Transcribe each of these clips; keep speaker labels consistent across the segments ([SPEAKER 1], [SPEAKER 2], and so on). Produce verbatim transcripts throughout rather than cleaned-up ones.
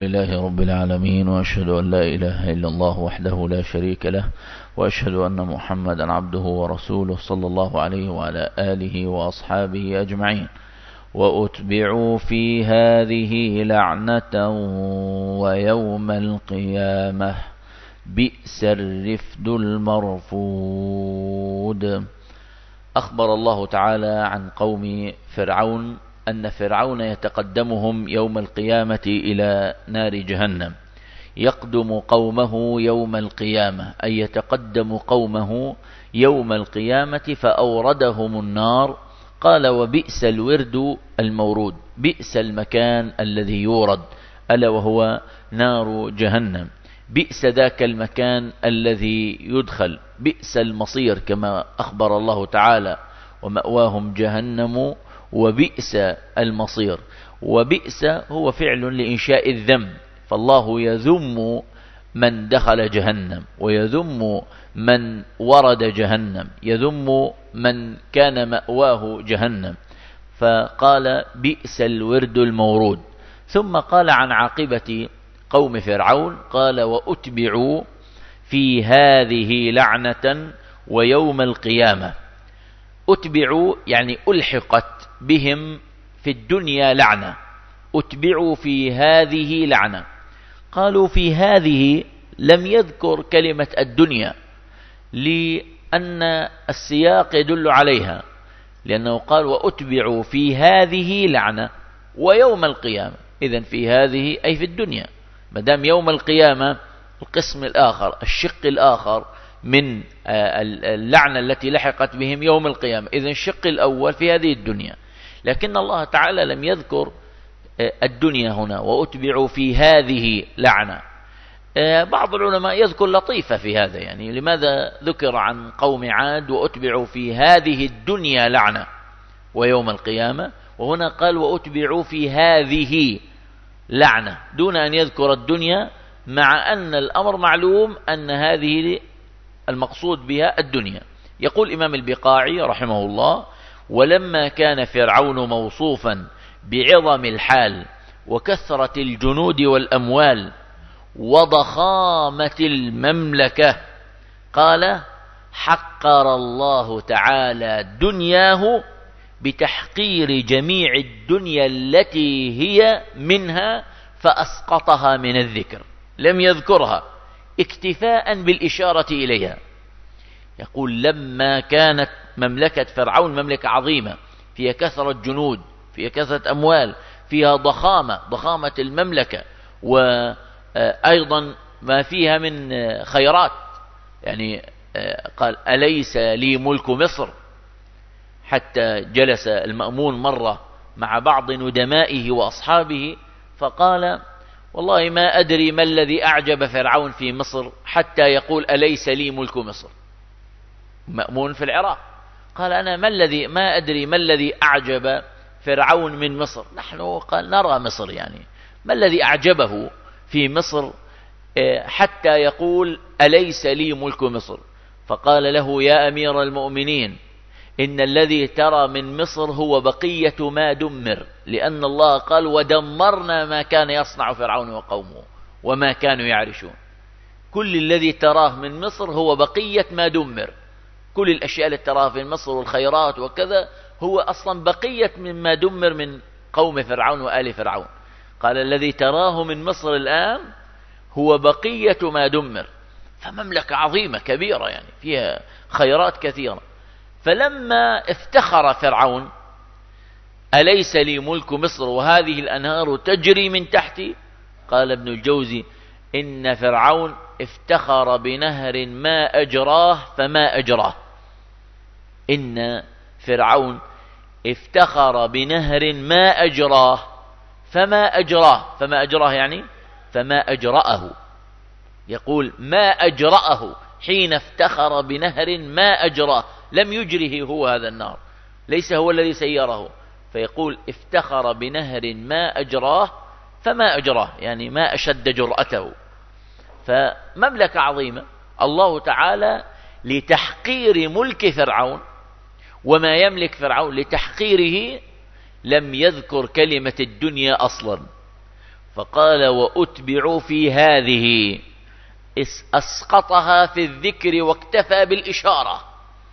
[SPEAKER 1] لله رب العالمين، وأشهد أن لا إله إلا الله وحده لا شريك له، وأشهد أن محمدا عبده ورسوله صلى الله عليه وعلى آله وأصحابه أجمعين. وأتبعوا في هذه لعنة ويوم القيامة بئس الرفد المرفود. أخبر الله تعالى عن قوم فرعون أن فرعون يتقدمهم يوم القيامة إلى نار جهنم، يقدم قومه يوم القيامة، أي يتقدم قومه يوم القيامة فأوردهم النار. قال: وبئس الورد المورود، بئس المكان الذي يورد، ألا وهو نار جهنم. بئس ذاك المكان الذي يدخل، بئس المصير كما أخبر الله تعالى: ومأواهم جهنم وبئس المصير. وبئس هو فعل لإنشاء الذم، فالله يذم من دخل جهنم ويذم من ورد جهنم، يذم من كان مأواه جهنم، فقال: بئس الورد المورود. ثم قال عن عاقبة قوم فرعون، قال: وأتبعوا في هذه لعنة ويوم القيامة. أتبعوا يعني ألحقت بهم في الدنيا لعنة، أتبعوا في هذه لعنة. قالوا في هذه لم يذكر كلمة الدنيا لأن السياق يدل عليها، لأنه قال: وأتبعوا في هذه لعنة ويوم القيامة. إذن في هذه أي في الدنيا، مدام يوم القيامة القسم الآخر، الشق الآخر من اللعنة التي لحقت بهم يوم القيامة، إذن الشق الأول في هذه الدنيا. لكن الله تعالى لم يذكر الدنيا هنا، وأتبعوا في هذه لعنة. بعض العلماء يذكر لطيفة في هذا، يعني لماذا ذكر عن قوم عاد وأتبعوا في هذه الدنيا لعنة ويوم القيامة، وهنا قال: وأتبعوا في هذه لعنة، دون أن يذكر الدنيا، مع أن الأمر معلوم أن هذه المقصود بها الدنيا. يقول الإمام البقاعي رحمه الله: ولما كان فرعون موصوفا بعظم الحال وكثرة الجنود والأموال وضخامة المملكة، قال: حقر الله تعالى دنياه بتحقير جميع الدنيا التي هي منها، فأسقطها من الذكر، لم يذكرها اكتفاء بالإشارة إليها. يقول: لما كانت مملكة فرعون مملكة عظيمة، فيها كثرة جنود، فيها كثرة أموال، فيها ضخامة ضخامة المملكة، وأيضا ما فيها من خيرات. يعني قال: أليس لي ملك مصر؟ حتى جلس المأمون مرة مع بعض ندمائه وأصحابه فقال: والله ما أدري ما الذي أعجب فرعون في مصر حتى يقول: أليس لي ملك مصر؟ مأمون في العراق قال: أنا ما الذي ما أدري ما الذي أعجب فرعون من مصر. نحن قال نرى مصر، يعني ما الذي أعجبه في مصر حتى يقول: أليس لي ملك مصر؟ فقال له: يا أمير المؤمنين، إن الذي ترى من مصر هو بقية ما دمر، لأن الله قال: ودمرنا ما كان يصنع فرعون وقومه وما كانوا يعرشون. كل الذي تراه من مصر هو بقية ما دمر، كل الأشياء التي تراها في مصر والخيرات وكذا هو أصلا بقية مما دمر من قوم فرعون وآل فرعون. قال: الذي تراه من مصر الآن هو بقية ما دمر. فمملكة عظيمة كبيرة، يعني فيها خيرات كثيرة. فلما افتخر فرعون: أليس لي ملك مصر وهذه الأنهار تجري من تحتي؟ قال ابن الجوزي: إن فرعون افتخر بنهر ما أجراه فما أجراه. إن فرعون افتخر بنهر ما أجراه فما أجراه، فما أجراه يعني فما أجرأه. يقول: ما أجرأه حين افتخر بنهر ما أجراه، لم يجره هو هذا النهر، ليس هو الذي سيره. فيقول: افتخر بنهر ما أجراه فما أجراه، يعني ما أشد جرأته. فمملكة عظيمة. الله تعالى لتحقير ملك فرعون وما يملك فرعون، لتحقيره لم يذكر كلمة الدنيا أصلا، فقال وأتبعوا في هذه، أسقطها في الذكر واكتفى بالإشارة،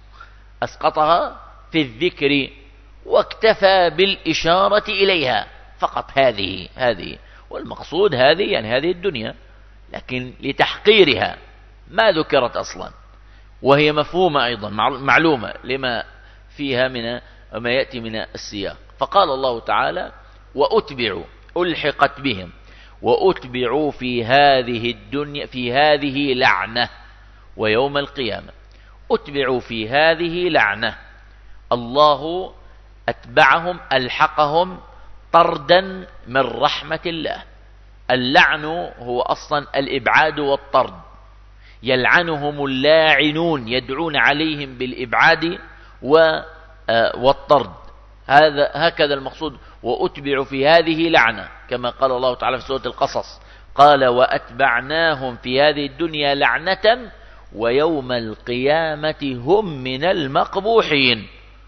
[SPEAKER 1] أسقطها في الذكر واكتفى بالإشارة إليها فقط. هذه هذه والمقصود هذه يعني هذه الدنيا، لكن لتحقيرها ما ذكرت أصلا، وهي مفهومة أيضا معلومة لما فيها من ما يأتي من السياق. فقال الله تعالى وأتبعوا، ألحقت بهم، وأتبعوا في هذه الدنيا، في هذه لعنة، ويوم القيامة أتبعوا في هذه لعنة. الله أتبعهم، ألحقهم طردا من رحمة الله. اللعن هو أصلا الإبعاد والطرد، يلعنهم اللاعنون، يدعون عليهم بالإبعاد والطرد. هذا هكذا المقصود. وأتبعوا في هذه لعنة، كما قال الله تعالى في سورة القصص، قال وأتبعناهم في هذه الدنيا لعنة ويوم القيامة هم من المقبوحين.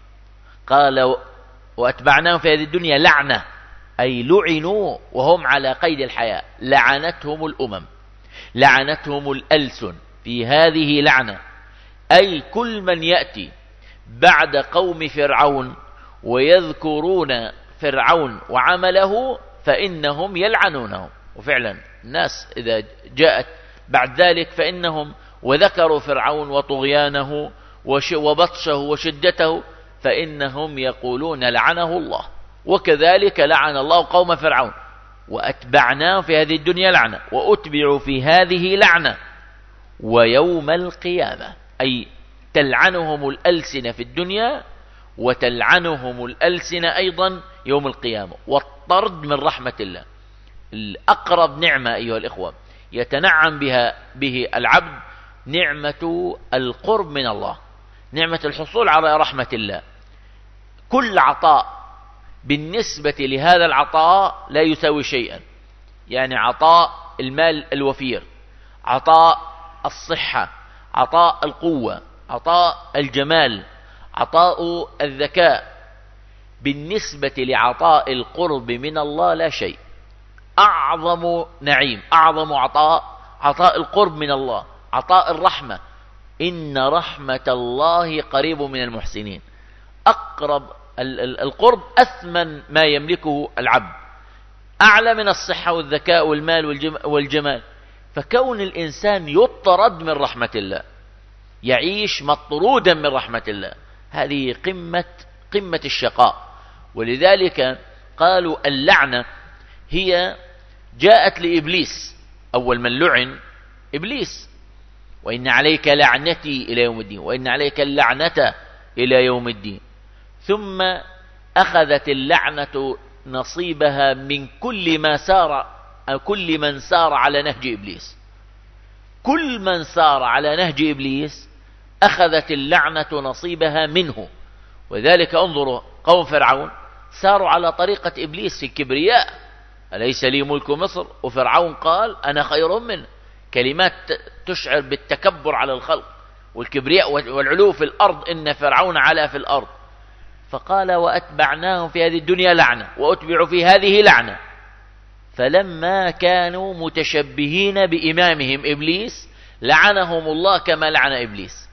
[SPEAKER 1] قال وأتبعناهم في هذه الدنيا لعنة، أي لعنوا وهم على قيد الحياة، لعنتهم الأمم، لعنتهم الألسن، في هذه لعنة، أي كل من يأتي بعد قوم فرعون ويذكرون فرعون وعمله فإنهم يلعنونهم. وفعلا الناس إذا جاءت بعد ذلك فإنهم وذكروا فرعون وطغيانه وبطشه وشدته فإنهم يقولون لعنه الله، وكذلك لعن الله قوم فرعون. وأتبعناه في هذه الدنيا لعنة وأتبعوا في هذه لعنة ويوم القيامة، أي تلعنهم الألسنة في الدنيا وتلعنهم الألسنة أيضا يوم القيامة. والطرد من رحمة الله، الأقرب نعمة أيها الإخوة يتنعم بها به العبد، نعمة القرب من الله، نعمة الحصول على رحمة الله. كل عطاء بالنسبة لهذا العطاء لا يساوي شيئا، يعني عطاء المال الوفير، عطاء الصحة، عطاء القوة، عطاء الجمال، عطاء الذكاء، بالنسبة لعطاء القرب من الله لا شيء. أعظم نعيم، أعظم عطاء عطاء القرب من الله، عطاء الرحمة. إن رحمة الله قريب من المحسنين. أقرب القرب أثمن ما يملكه العبد، أعلى من الصحة والذكاء والمال والجمال. فكون الإنسان يطرد من رحمة الله، يعيش مطرودا من رحمة الله، هذه قمة قمة الشقاء. ولذلك قالوا اللعنة هي جاءت لإبليس، أول من لعن إبليس، وإن عليك لعنتي إلى يوم الدين، وإن عليك اللعنة إلى يوم الدين. ثم أخذت اللعنة نصيبها من كل ما سار، كل من سار على نهج إبليس. كل من سار على نهج إبليس أخذت اللعنة نصيبها منه. وذلك انظروا قوم فرعون ساروا على طريقة إبليس في الكبرياء، أليس لي ملك مصر، وفرعون قال أنا خير منه، كلمات تشعر بالتكبر على الخلق والكبرياء والعلو في الأرض، إن فرعون علا في الأرض. فقال وأتبعناهم في هذه الدنيا لعنة وأتبعوا في هذه لعنة. فلما كانوا متشبهين بإمامهم إبليس لعنهم الله كما لعن إبليس.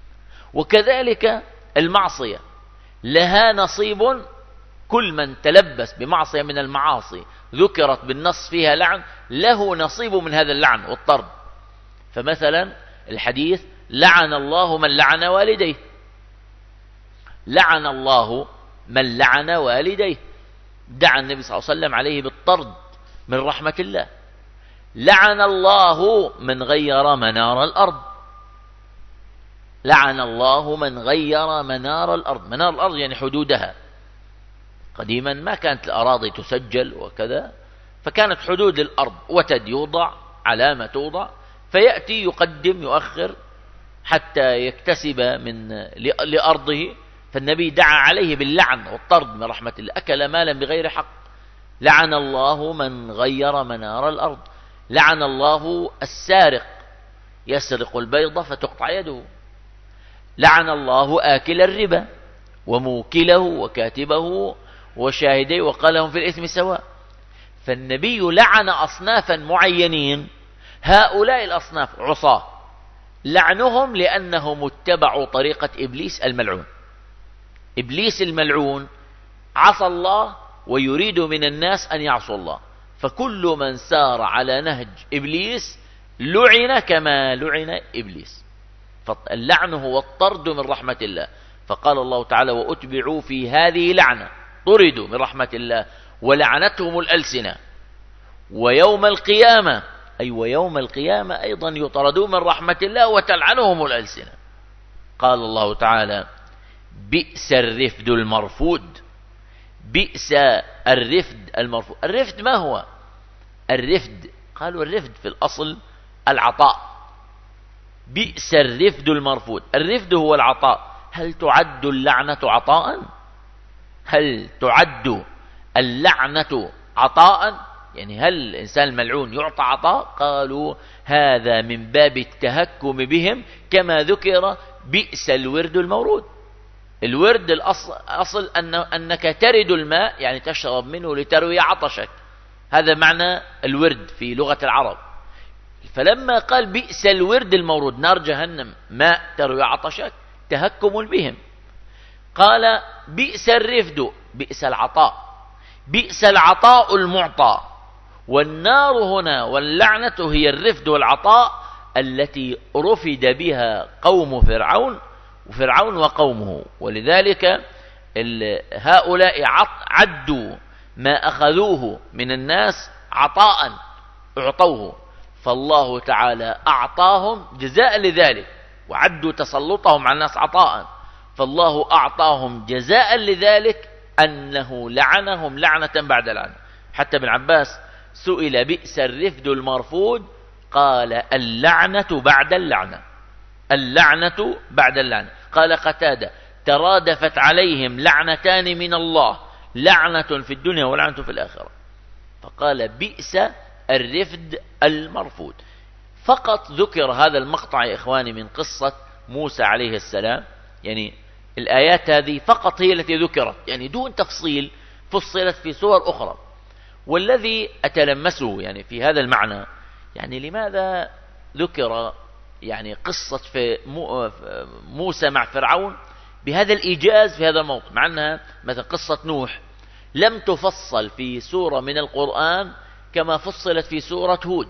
[SPEAKER 1] وكذلك المعصية لها نصيب، كل من تلبس بمعصية من المعاصي ذكرت بالنص فيها لعن له نصيب من هذا اللعن والطرد. فمثلا الحديث لعن الله من لعن والديه، لعن الله من لعن والديه، دعا النبي صلى الله عليه وسلم عليه بالطرد من رحمة الله. لعن الله من غير منار الأرض، لعن الله من غير منار الأرض. منار الأرض يعني حدودها. قديما ما كانت الأراضي تسجل وكذا، فكانت حدود الأرض وتد يوضع، علامة توضع، فيأتي يقدم يؤخر حتى يكتسب من لأرضه. فالنبي دعا عليه باللعن والطرد من رحمة الله، أكل مالا بغير حق. لعن الله من غير منار الأرض. لعن الله السارق، يسرق البيضة فتقطع يده. لعن الله آكل الربا وموكله وكاتبه وشاهديه وقالهم في الإثم سواء. فالنبي لعن أصنافا معينين، هؤلاء الأصناف عصاة، لعنهم لأنهم اتبعوا طريقة إبليس الملعون. إبليس الملعون عصى الله ويريد من الناس أن يعصوا الله، فكل من سار على نهج إبليس لعن كما لعن إبليس. فاللعن هو الطرد من رحمة الله. فقال الله تعالى: وأتبعوا في هذه لعنة، طردوا من رحمة الله ولعنتهم الألسنة، ويوم القيامة أي ويوم القيامة أيضا يطردون من رحمة الله وتلعنهم الألسنة. قال الله تعالى: بئس الرفد المرفود. بئس الرفد المرفود. الرفد ما هو؟ الرفد قالوا الرفد في الأصل العطاء. بئس الرفد المرفود. الرفد هو العطاء. هل تعد اللعنة عطاء؟ هل تعد اللعنة عطاء؟ يعني هل الإنسان الملعون يعطى عطاء؟ قالوا هذا من باب التهكم بهم، كما ذكر بئس الورد المورود. الورد الأصل أصل أن أنك ترد الماء، يعني تشرب منه لتروي عطشك، هذا معنى الورد في لغة العرب. فلما قال بئس الورد المورود، نار جهنم ماء تروي عطشك، تهكم بهم. قال بئس الرفد، بئس العطاء، بئس العطاء المعطى. والنار هنا واللعنة هي الرفد والعطاء التي رفد بها قوم فرعون وفرعون وقومه. ولذلك هؤلاء عدوا ما أخذوه من الناس عطاء، أعطوه، فالله تعالى أعطاهم جزاء لذلك. وعدوا تسلطهم على الناس عطاء، فالله أعطاهم جزاء لذلك أنه لعنهم لعنة بعد لعنة. حتى ابن عباس سئل بئس الرفد المرفود، قال اللعنة بعد اللعنة، اللعنة بعد اللعنة. قال قتادة: ترادفت عليهم لعنتان من الله، لعنة في الدنيا ولعنة في الآخرة. فقال بئس الرفد المرفود. فقط ذكر هذا المقطع يا إخواني من قصة موسى عليه السلام، يعني الآيات هذه فقط هي التي ذكرت، يعني دون تفصيل، فصلت في سور أخرى. والذي أتلمسه يعني في هذا المعنى، يعني لماذا ذكر يعني قصة في موسى مع فرعون بهذا الإيجاز في هذا الموضوع، مع أنها مثلا قصة نوح لم تفصل في سورة من القرآن كما فصلت في سورة هود.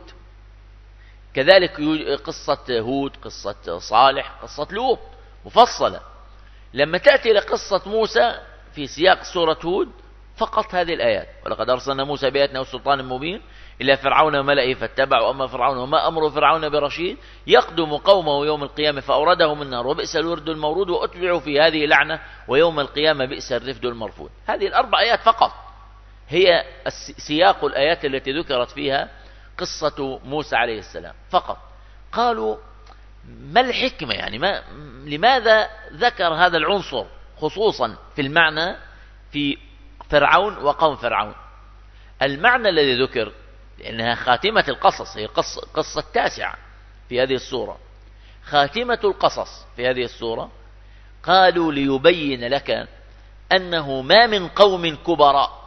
[SPEAKER 1] كذلك قصة هود، قصة صالح، قصة لوط مفصلة. لما تأتي لقصة موسى في سياق سورة هود فقط هذه الآيات: ولقد أرسلنا موسى بآياتنا وسلطان مبين إلى فرعون وملئه فاتبعوا أمر فرعون وما أمر فرعون برشيد يقدم قومه يوم القيامة فأوردهم النار وبئس الورد المورود وأتبعوا في هذه لعنة ويوم القيامة بئس الرفد المرفود. هذه الأربع آيات فقط هي سياق الآيات التي ذكرت فيها قصة موسى عليه السلام فقط. قالوا ما الحكمة، يعني ما لماذا ذكر هذا العنصر خصوصا في المعنى في فرعون وقوم فرعون؟ المعنى الذي ذكر لأنها خاتمة القصص، هي قصة, قصة تاسعة في هذه السورة، خاتمة القصص في هذه السورة. قالوا ليبين لك أنه ما من قوم كبراء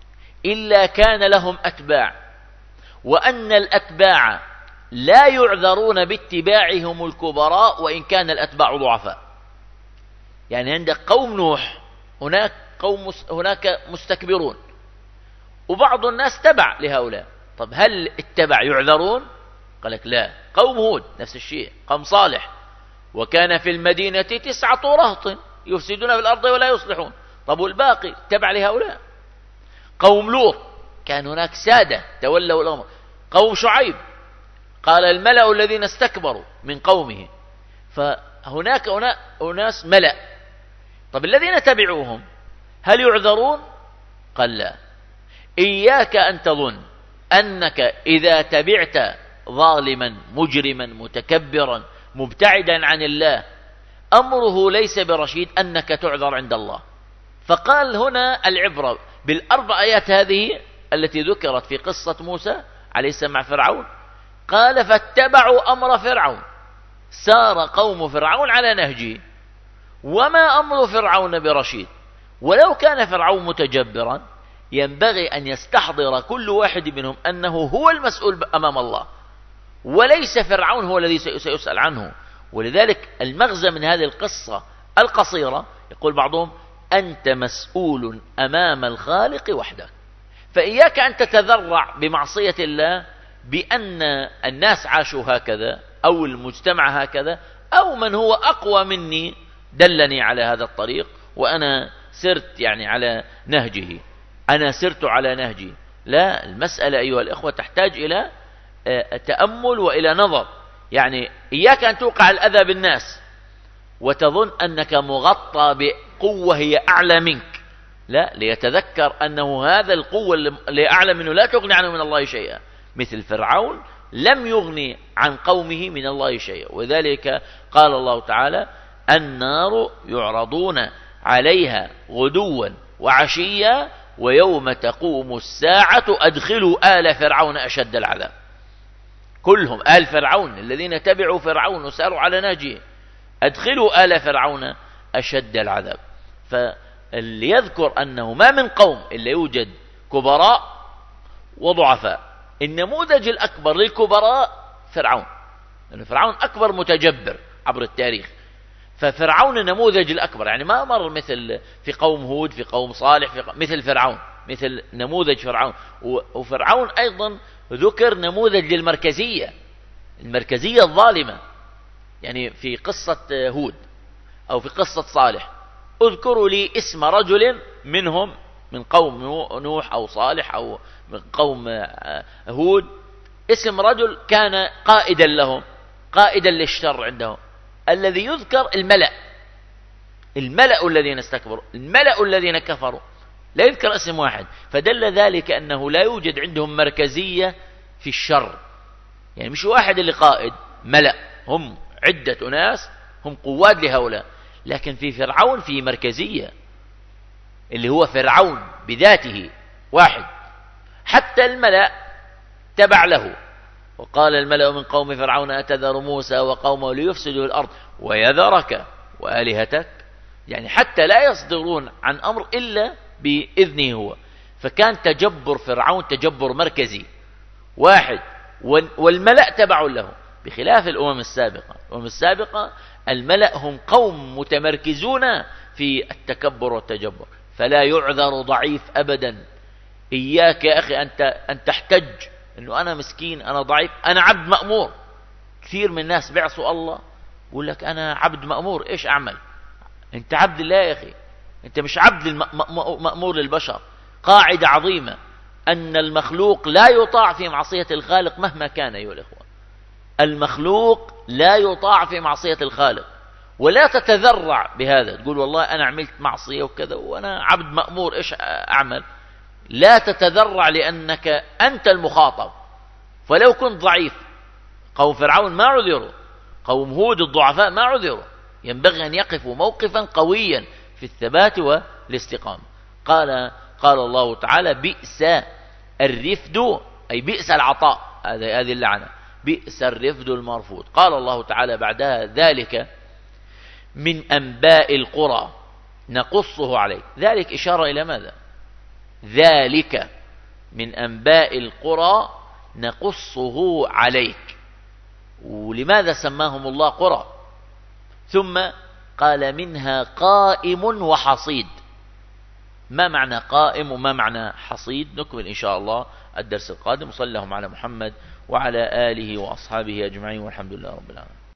[SPEAKER 1] إلا كان لهم أتباع، وأن الأتباع لا يعذرون باتباعهم الكبراء وإن كان الأتباع ضعفاء. يعني عندك قوم نوح هناك قوم هناك مستكبرون، وبعض الناس تبع لهؤلاء. طب هل اتبع يعذرون؟ قال لك لا. قوم هود نفس الشيء، قوم صالح وكان في المدينة تسعة رهط يفسدون في الأرض ولا يصلحون. طب والباقي تبع لهؤلاء. قوم لوط كان هناك سادة تولوا الأمر. قوم شعيب قال الملأ الذين استكبروا من قومه، فهناك أناس ملأ. طب الذين تبعوهم هل يعذرون؟ قال لا. إياك أن تظن أنك إذا تبعت ظالما مجرما متكبرا مبتعدا عن الله أمره ليس برشيد أنك تعذر عند الله. فقال هنا العبرة بالأربع آيات هذه التي ذكرت في قصة موسى عليه السلام مع فرعون. قال فاتبعوا أمر فرعون، سار قوم فرعون على نهجه، وما أمر فرعون برشيد. ولو كان فرعون متجبرا ينبغي أن يستحضر كل واحد منهم أنه هو المسؤول أمام الله، وليس فرعون هو الذي سيسأل عنه. ولذلك المغزى من هذه القصة القصيرة يقول بعضهم: أنت مسؤول أمام الخالق وحدك. فإياك أن تتذرع بمعصية الله بأن الناس عاشوا هكذا أو المجتمع هكذا أو من هو أقوى مني دلني على هذا الطريق وأنا سرت يعني على نهجه، أنا سرت على نهجي. لا، المسألة أيها الإخوة تحتاج إلى تأمل وإلى نظر. يعني إياك أن توقع الأذى بالناس وتظن أنك مغطى بقوة هي أعلى منك. لا، ليتذكر أنه هذا القوة اللي أعلى منه لا تغني عنه من الله شيئا. مثل فرعون لم يغني عن قومه من الله شيئا. وذلك قال الله تعالى: النار يعرضون عليها غدوا وعشيا ويوم تقوم الساعة أدخلوا آل فرعون أشد العذاب. كلهم آل فرعون الذين تبعوا فرعون وساروا على نهجه، أدخلوا آل فرعون أشد العذاب. فاللي يذكر أنه ما من قوم إلا يوجد كبراء وضعفاء. النموذج الأكبر للكبراء فرعون، لأن فرعون أكبر متجبر عبر التاريخ. ففرعون النموذج الأكبر، يعني ما مر مثل في قوم هود، في قوم صالح، في قوم مثل فرعون، مثل نموذج فرعون. وفرعون أيضا ذكر نموذج للمركزية، المركزية الظالمة. يعني في قصة هود أو في قصة صالح اذكروا لي اسم رجل منهم من قوم نوح أو صالح أو من قوم هود، اسم رجل كان قائدا لهم، قائدا للشر عندهم. الذي يذكر الملأ، الملأ الذين استكبروا، الملأ الذين كفروا، لا يذكر اسم واحد. فدل ذلك أنه لا يوجد عندهم مركزية في الشر. يعني مش واحد اللي قائد، ملأ هم عدة ناس هم قواد لهؤلاء. لكن في فرعون في مركزية، اللي هو فرعون بذاته واحد، حتى الملأ تبع له. وقال الملأ من قوم فرعون أتذر موسى وقومه ليفسدوا الأرض ويذرك وآلهتك. يعني حتى لا يصدرون عن أمر إلا بإذنه هو. فكان تجبر فرعون تجبر مركزي واحد، والملأ تبع له، بخلاف الأمم السابقة. الأمم السابقة الملأ هم قوم متمركزون في التكبر والتجبر. فلا يعذر ضعيف أبدا. إياك يا أخي أنت أن تحتج أنه أنا مسكين، أنا ضعيف، أنا عبد مأمور. كثير من الناس بيعصوا الله يقول لك أنا عبد مأمور، إيش أعمل؟ أنت عبد الله يا أخي، أنت مش عبد المأمور للبشر. قاعدة عظيمة أن المخلوق لا يطاع في معصية الخالق مهما كان. أيها الأخوة، المخلوق لا يطاع في معصية الخالق. ولا تتذرع بهذا تقول والله أنا عملت معصية وكذا وأنا عبد مأمور، إيش أعمل؟ لا تتذرع لأنك أنت المخاطب. فلو كنت ضعيف، قوم فرعون ما عذروا، قوم هود الضعفاء ما عذروا. ينبغي أن يقفوا موقفا قويا في الثبات والاستقامة. قال قال الله تعالى: بئس الرفد، أي بئس العطاء. هذه هذه اللعنة، بئس الرفد المرفوض. قال الله تعالى بعدها: ذلك من أنباء القرى نقصه عليك. ذلك إشارة إلى ماذا؟ ذلك من أنباء القرى نقصه عليك. ولماذا سماهم الله قرى؟ ثم قال: منها قائم وحصيد. ما معنى قائم وما معنى حصيد؟ نكمل إن شاء الله الدرس القادم. صلى الله على محمد وعلى آله وأصحابه أجمعين، والحمد لله رب العالمين.